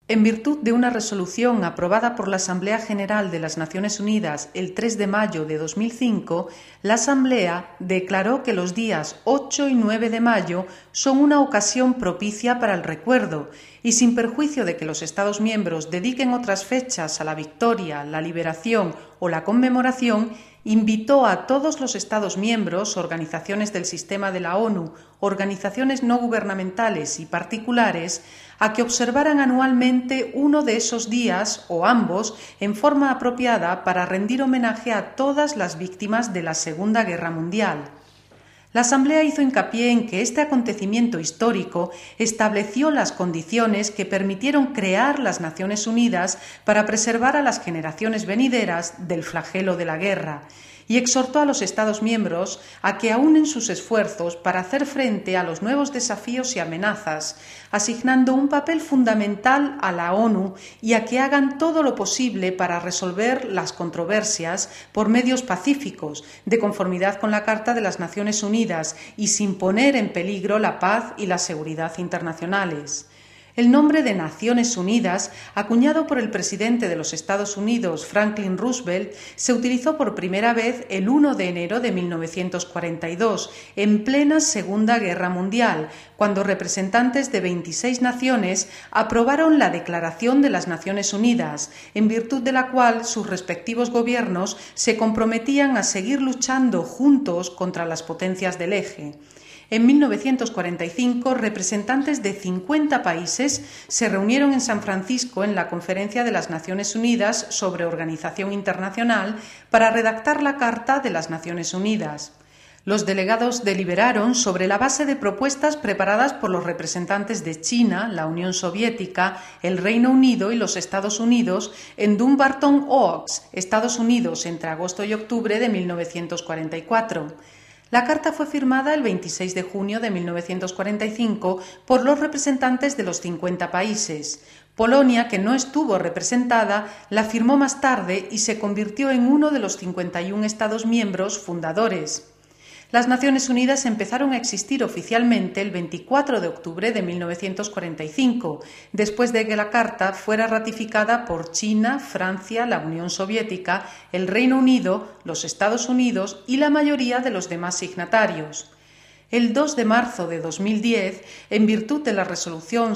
En virtud de una resolución aprobada por la Asamblea General de las Naciones Unidas el 3 de mayo de 2005, la Asamblea declaró que los días 8 y 9 de mayo son una ocasión propicia para el recuerdo y, sin perjuicio de que los Estados miembros dediquen otras fechas a la victoria, la liberación o la conmemoración, invitó a todos los Estados miembros, organizaciones del sistema de la ONU, organizaciones no gubernamentales y particulares a que observaran anualmente uno de esos días, o ambos, en forma apropiada para rendir homenaje a todas las víctimas de la Segunda Guerra Mundial. La Asamblea hizo hincapié en que este acontecimiento histórico estableció las condiciones que permitieron crear las Naciones Unidas para preservar a las generaciones venideras del flagelo de la guerra, y exhortó a los Estados miembros a que aúnen sus esfuerzos para hacer frente a los nuevos desafíos y amenazas, asignando un papel fundamental a la ONU y a que hagan todo lo posible para resolver las controversias por medios pacíficos, de conformidad con la Carta de las Naciones Unidas y sin poner en peligro la paz y la seguridad internacionales. El nombre de Naciones Unidas, acuñado por el presidente de los Estados Unidos, Franklin Roosevelt, se utilizó por primera vez el 1 de enero de 1942, en plena Segunda Guerra Mundial, cuando representantes de 26 naciones aprobaron la Declaración de las Naciones Unidas, en virtud de la cual sus respectivos gobiernos se comprometían a seguir luchando juntos contra las potencias del Eje. En 1945, representantes de 50 países se reunieron en San Francisco en la Conferencia de las Naciones Unidas sobre Organización Internacional para redactar la Carta de las Naciones Unidas. Los delegados deliberaron sobre la base de propuestas preparadas por los representantes de China, la Unión Soviética, el Reino Unido y los Estados Unidos en Dumbarton Oaks, Estados Unidos, entre agosto y octubre de 1944. La carta fue firmada el 26 de junio de 1945 por los representantes de los 50 países. Polonia, que no estuvo representada, la firmó más tarde y se convirtió en uno de los 51 Estados miembros fundadores. Las Naciones Unidas empezaron a existir oficialmente el 24 de octubre de 1945, después de que la Carta fuera ratificada por China, Francia, la Unión Soviética, el Reino Unido, los Estados Unidos y la mayoría de los demás signatarios. El 2 de marzo de 2010, en virtud de la Resolución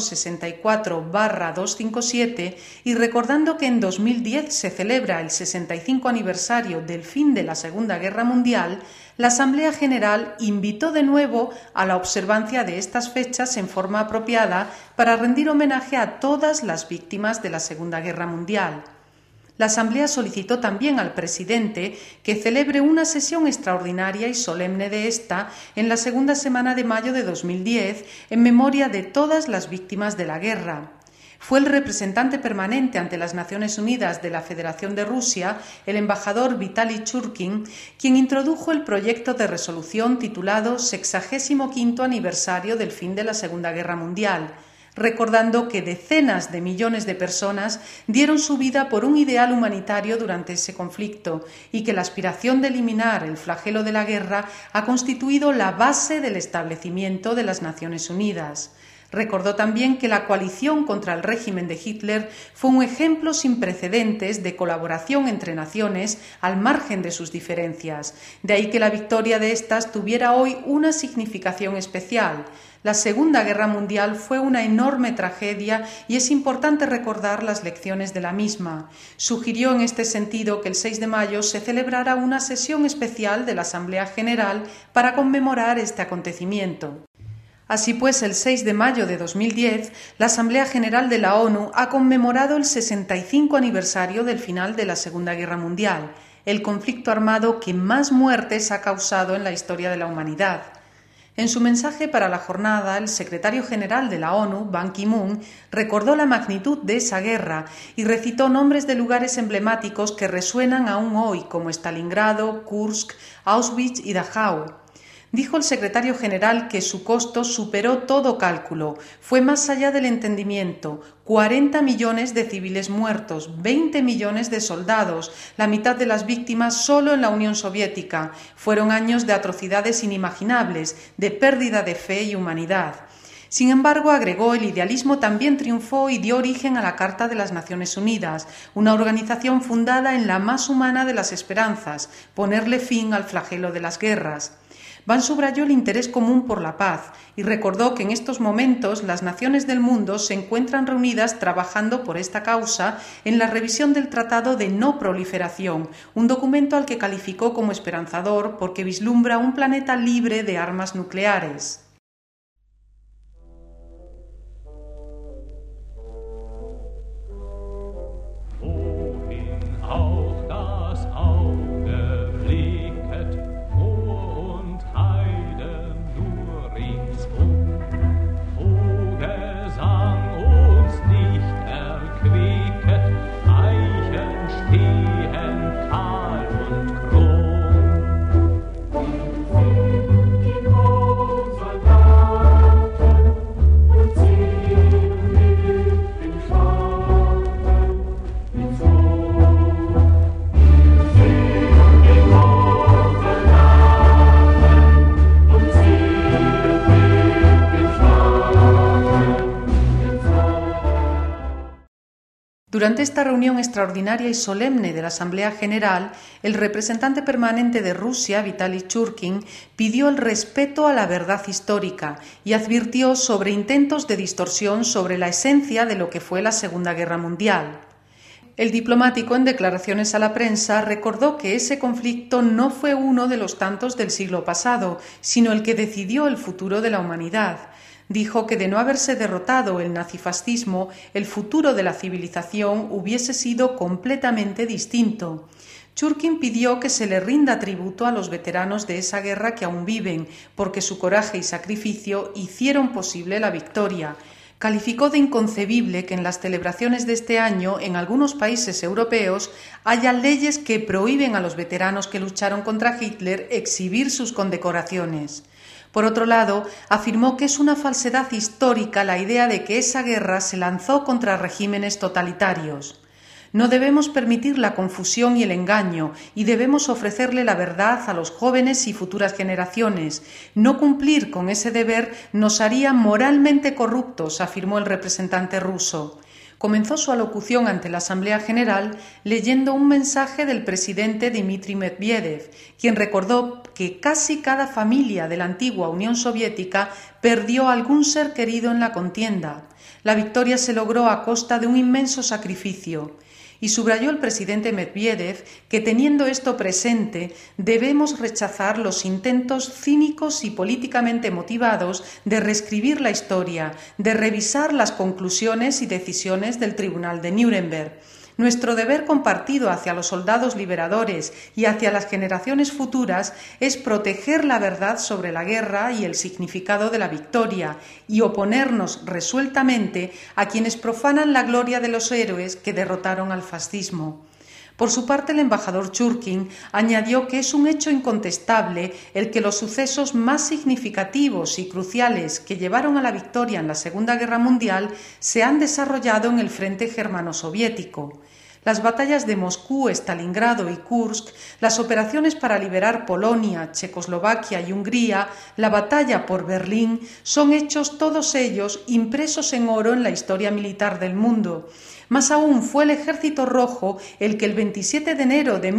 64/257 y recordando que en 2010 se celebra el 65 aniversario del fin de la Segunda Guerra Mundial, la Asamblea General invitó de nuevo a la observancia de estas fechas en forma apropiada para rendir homenaje a todas las víctimas de la Segunda Guerra Mundial. La Asamblea solicitó también al presidente que celebre una sesión extraordinaria y solemne de esta en la segunda semana de mayo de 2010 en memoria de todas las víctimas de la guerra. Fue el representante permanente ante las Naciones Unidas de la Federación de Rusia, el embajador Vitaly Churkin, quien introdujo el proyecto de resolución titulado 65º aniversario del fin de la Segunda Guerra Mundial, recordando que decenas de millones de personas dieron su vida por un ideal humanitario durante ese conflicto y que la aspiración de eliminar el flagelo de la guerra ha constituido la base del establecimiento de las Naciones Unidas. Recordó también que la coalición contra el régimen de Hitler fue un ejemplo sin precedentes de colaboración entre naciones al margen de sus diferencias, de ahí que la victoria de éstas tuviera hoy una significación especial. La Segunda Guerra Mundial fue una enorme tragedia y es importante recordar las lecciones de la misma. Sugirió en este sentido que el 6 de mayo se celebrara una sesión especial de la Asamblea General para conmemorar este acontecimiento. Así pues, el 6 de mayo de 2010, la Asamblea General de la ONU ha conmemorado el 65 aniversario del final de la Segunda Guerra Mundial, el conflicto armado que más muertes ha causado en la historia de la humanidad. En su mensaje para la jornada, el secretario general de la ONU, Ban Ki-moon, recordó la magnitud de esa guerra y recitó nombres de lugares emblemáticos que resuenan aún hoy, como Stalingrado, Kursk, Auschwitz y Dachau. Dijo el secretario general que su costo superó todo cálculo, fue más allá del entendimiento: 40 millones de civiles muertos, 20 millones de soldados, la mitad de las víctimas solo en la Unión Soviética. Fueron años de atrocidades inimaginables, de pérdida de fe y humanidad. Sin embargo, agregó, el idealismo también triunfó y dio origen a la Carta de las Naciones Unidas, una organización fundada en la más humana de las esperanzas, ponerle fin al flagelo de las guerras. Ban subrayó el interés común por la paz y recordó que en estos momentos las naciones del mundo se encuentran reunidas trabajando por esta causa en la revisión del Tratado de No Proliferación, un documento al que calificó como esperanzador porque vislumbra un planeta libre de armas nucleares. Durante esta reunión extraordinaria y solemne de la Asamblea General, el representante permanente de Rusia, Vitaly Churkin, pidió el respeto a la verdad histórica y advirtió sobre intentos de distorsión sobre la esencia de lo que fue la Segunda Guerra Mundial. El diplomático, en declaraciones a la prensa, recordó que ese conflicto no fue uno de los tantos del siglo pasado, sino el que decidió el futuro de la humanidad. Dijo que de no haberse derrotado el nazifascismo, el futuro de la civilización hubiese sido completamente distinto. Churkin pidió que se le rinda tributo a los veteranos de esa guerra que aún viven, porque su coraje y sacrificio hicieron posible la victoria. Calificó de inconcebible que en las celebraciones de este año, en algunos países europeos, haya leyes que prohíben a los veteranos que lucharon contra Hitler exhibir sus condecoraciones. Por otro lado, afirmó que es una falsedad histórica la idea de que esa guerra se lanzó contra regímenes totalitarios. No debemos permitir la confusión y el engaño y debemos ofrecerle la verdad a los jóvenes y futuras generaciones. No cumplir con ese deber nos haría moralmente corruptos, afirmó el representante ruso. Comenzó su alocución ante la Asamblea General leyendo un mensaje del presidente Dmitry Medvedev, quien recordó que casi cada familia de la antigua Unión Soviética perdió algún ser querido en la contienda. La victoria se logró a costa de un inmenso sacrificio. Y subrayó el presidente Medvedev que, teniendo esto presente, debemos rechazar los intentos cínicos y políticamente motivados de reescribir la historia, de revisar las conclusiones y decisiones del Tribunal de Nuremberg. Nuestro deber compartido hacia los soldados liberadores y hacia las generaciones futuras es proteger la verdad sobre la guerra y el significado de la victoria y oponernos resueltamente a quienes profanan la gloria de los héroes que derrotaron al fascismo. Por su parte, el embajador Churkin añadió que es un hecho incontestable el que los sucesos más significativos y cruciales que llevaron a la victoria en la Segunda Guerra Mundial se han desarrollado en el frente germano-soviético. Las batallas de Moscú, Stalingrado y Kursk, las operaciones para liberar Polonia, Checoslovaquia y Hungría, la batalla por Berlín, son hechos todos ellos impresos en oro en la historia militar del mundo. Más aún, fue el Ejército Rojo el que el 27 de enero de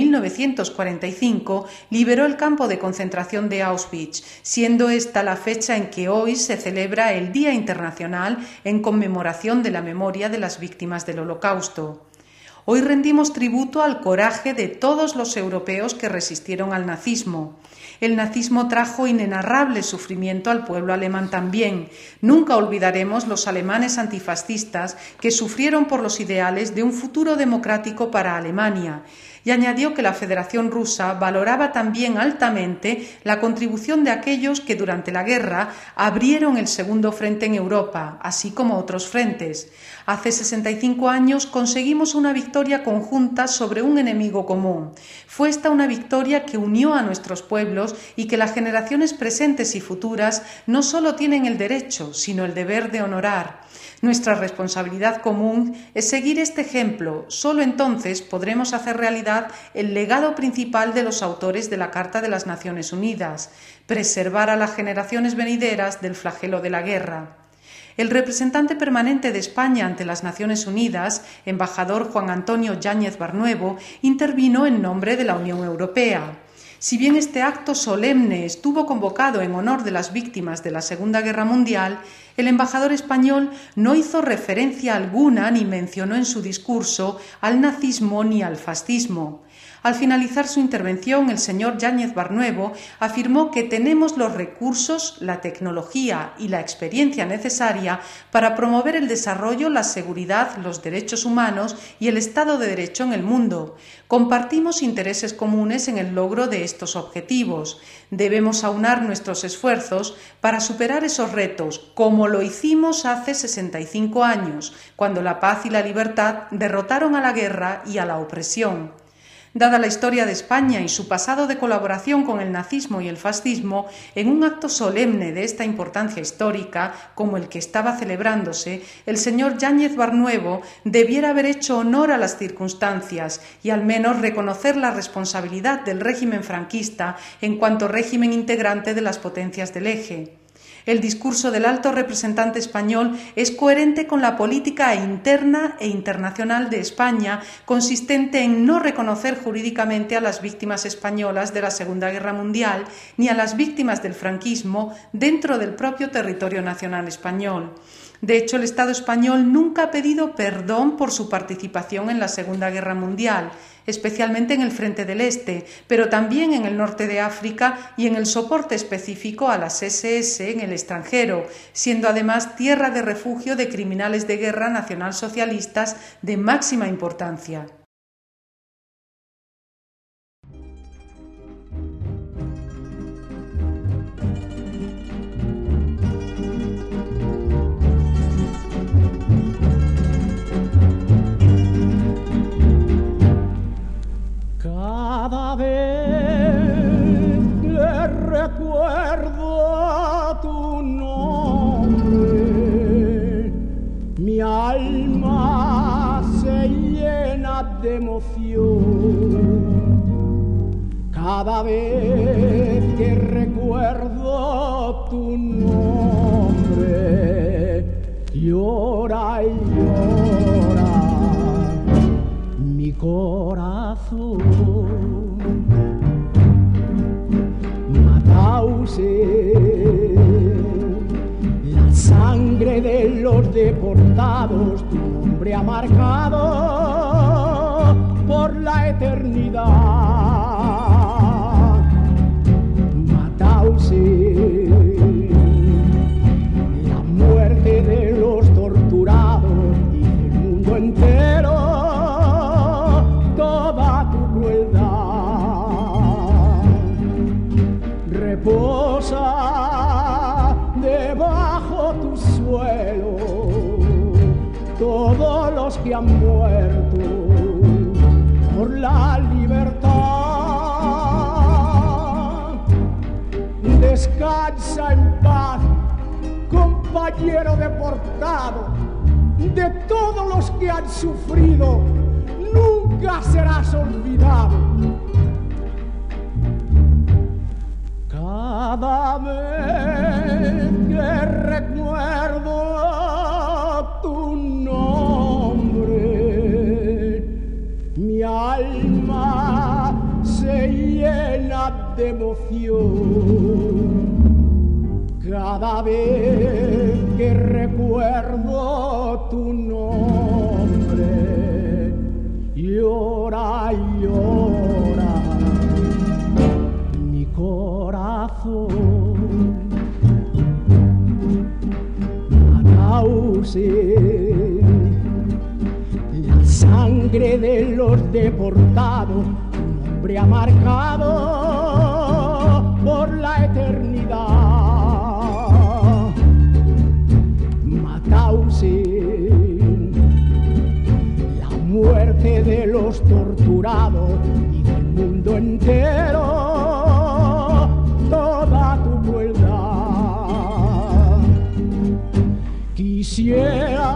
1945 liberó el campo de concentración de Auschwitz, siendo esta la fecha en que hoy se celebra el Día Internacional en conmemoración de la memoria de las víctimas del Holocausto. Hoy rendimos tributo al coraje de todos los europeos que resistieron al nazismo. El nazismo trajo inenarrable sufrimiento al pueblo alemán también. Nunca olvidaremos los alemanes antifascistas que sufrieron por los ideales de un futuro democrático para Alemania. Y añadió que la Federación Rusa valoraba también altamente la contribución de aquellos que durante la guerra abrieron el segundo frente en Europa, así como otros frentes. Hace 65 años conseguimos una victoria conjunta sobre un enemigo común. Fue esta una victoria que unió a nuestros pueblos y que las generaciones presentes y futuras no solo tienen el derecho, sino el deber de honorar. Nuestra responsabilidad común es seguir este ejemplo. Solo entonces podremos hacer realidad el legado principal de los autores de la Carta de las Naciones Unidas: preservar a las generaciones venideras del flagelo de la guerra. El representante permanente de España ante las Naciones Unidas, embajador Juan Antonio Yáñez Barnuevo, intervino en nombre de la Unión Europea. Si bien este acto solemne estuvo convocado en honor de las víctimas de la Segunda Guerra Mundial, el embajador español no hizo referencia alguna ni mencionó en su discurso al nazismo ni al fascismo. Al finalizar su intervención, el señor Yáñez Barnuevo afirmó que tenemos los recursos, la tecnología y la experiencia necesaria para promover el desarrollo, la seguridad, los derechos humanos y el Estado de Derecho en el mundo. Compartimos intereses comunes en el logro de estos objetivos. Debemos aunar nuestros esfuerzos para superar esos retos, como lo hicimos hace 65 años, cuando la paz y la libertad derrotaron a la guerra y a la opresión. Dada la historia de España y su pasado de colaboración con el nazismo y el fascismo, en un acto solemne de esta importancia histórica, como el que estaba celebrándose, el señor Yáñez Barnuevo debiera haber hecho honor a las circunstancias y al menos reconocer la responsabilidad del régimen franquista en cuanto régimen integrante de las potencias del Eje. El discurso del alto representante español es coherente con la política interna e internacional de España, consistente en no reconocer jurídicamente a las víctimas españolas de la Segunda Guerra Mundial ni a las víctimas del franquismo dentro del propio territorio nacional español. De hecho, el Estado español nunca ha pedido perdón por su participación en la Segunda Guerra Mundial, especialmente en el Frente del Este, pero también en el norte de África y en el soporte específico a las SS en el extranjero, siendo además tierra de refugio de criminales de guerra nacionalsocialistas de máxima importancia. Cada vez que recuerdo tu nombre, mi alma se llena de emoción. Cada vez que recuerdo tu nombre, llora y llora mi corazón. La sangre de los deportados tu nombre ha marcado por la eternidad. Mauthausen, la muerte de los torturados y del mundo entero, toda tu crueldad reposa debajo tu suelo. Todos los que han muerto por la libertad, descansa en paz, compañero deportado. De todos los que han sufrido, nunca serás olvidado. Cada vez que recuerdo tu nombre, mi alma se llena de emoción. Cada vez que recuerdo tu nombre, llora y llora mi corazón. Mauthausen, la sangre de los deportados tu nombre ha marcado por la eternidad. Mauthausen, la muerte de los torturados y del mundo entero, toda tu crueldad. Quisiera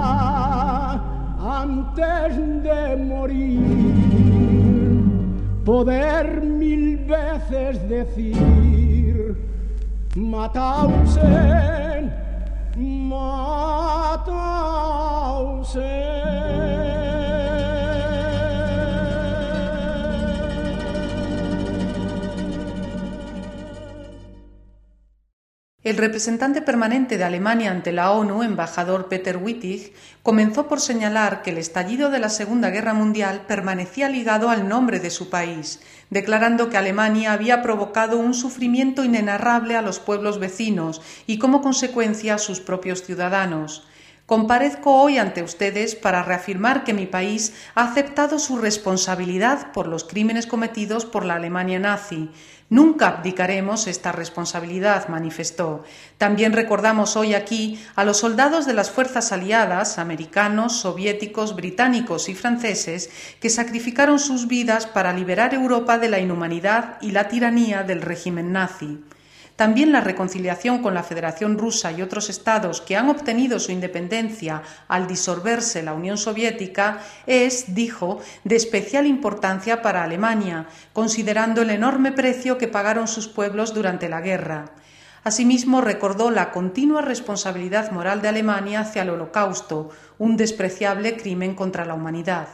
antes de morir poder 1000 veces decir: Mauthausen, El representante permanente de Alemania ante la ONU, embajador Peter Wittig, comenzó por señalar que el estallido de la Segunda Guerra Mundial permanecía ligado al nombre de su país, declarando que Alemania había provocado un sufrimiento inenarrable a los pueblos vecinos y, como consecuencia, a sus propios ciudadanos. Comparezco hoy ante ustedes para reafirmar que mi país ha aceptado su responsabilidad por los crímenes cometidos por la Alemania nazi. Nunca abdicaremos esta responsabilidad, manifestó. También recordamos hoy aquí a los soldados de las fuerzas aliadas, americanos, soviéticos, británicos y franceses, que sacrificaron sus vidas para liberar Europa de la inhumanidad y la tiranía del régimen nazi. También la reconciliación con la Federación Rusa y otros estados que han obtenido su independencia al disolverse la Unión Soviética es, dijo, de especial importancia para Alemania, considerando el enorme precio que pagaron sus pueblos durante la guerra. Asimismo, recordó la continua responsabilidad moral de Alemania hacia el Holocausto, un despreciable crimen contra la humanidad.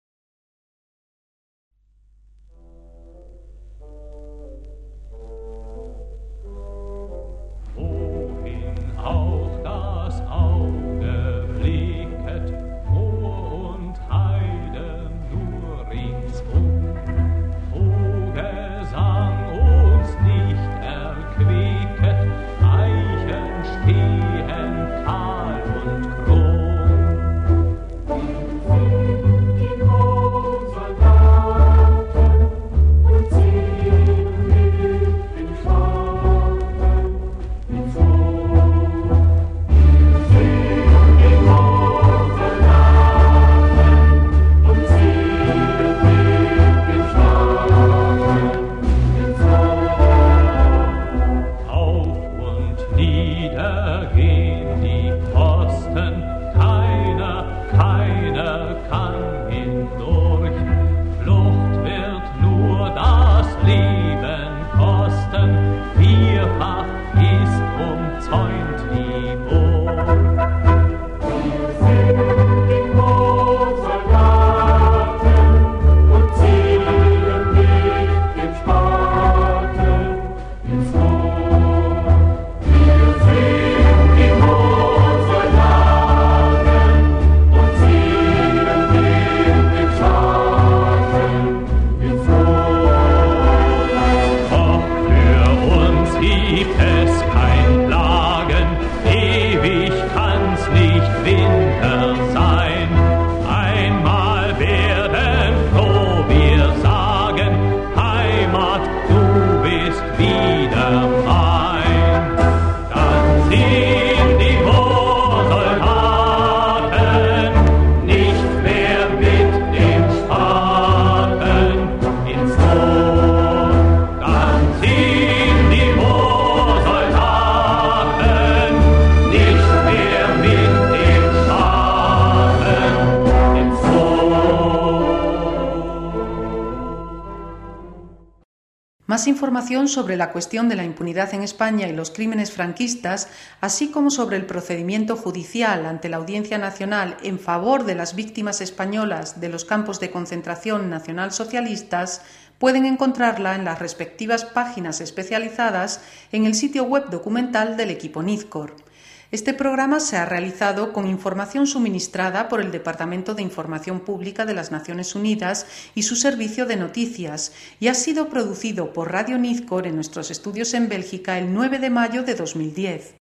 Más información sobre la cuestión de la impunidad en España y los crímenes franquistas, así como sobre el procedimiento judicial ante la Audiencia Nacional en favor de las víctimas españolas de los campos de concentración nacionalsocialistas, pueden encontrarla en las respectivas páginas especializadas en el sitio web documental del equipo Nizcor. Este programa se ha realizado con información suministrada por el Departamento de Información Pública de las Naciones Unidas y su servicio de noticias y ha sido producido por Radio Nizcor en nuestros estudios en Bélgica el 9 de mayo de 2010.